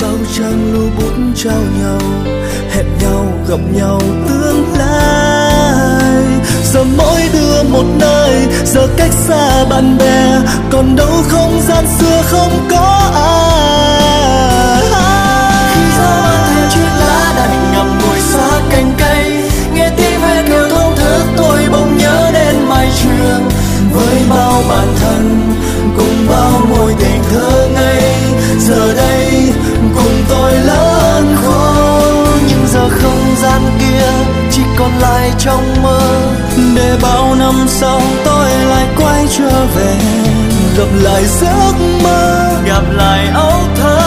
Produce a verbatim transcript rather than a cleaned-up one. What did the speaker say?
sao chẳng lưu bút trao nhau, hẹn nhau gặp nhau tương lai. Giờ mỗi đứa một nơi, giờ cách xa bạn bè, còn đâu không gian xưa không có ai. Khi gió mang theo chiếc lá đành ngậm ngùi xa cành cây, nghe tiếng ve kêu thổn thức tôi bỗng nhớ đến mái trường với bao bạn thân cùng bao mối tình thơ ngây. Giờ đây cùng tôi lớn khôn, nhưng giờ không gian kia chỉ còn lại trong mơ, để bao năm sau tôi lại quay trở về, gặp lại giấc mơ, gặp lại ấu thơ.